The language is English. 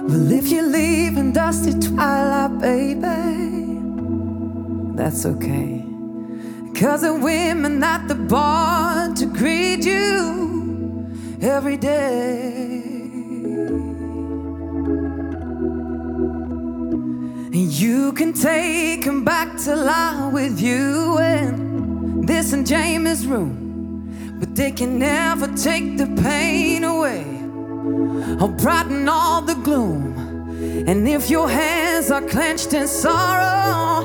Well, if you leave in dusty twilight, baby, that's okay. 'Cause the women at the bar to greet you every day. And you can take them back to lie with you in this and Jamie's room, but they can never take the pain away or brighten all the gloom. And if your hands are clenched in sorrow,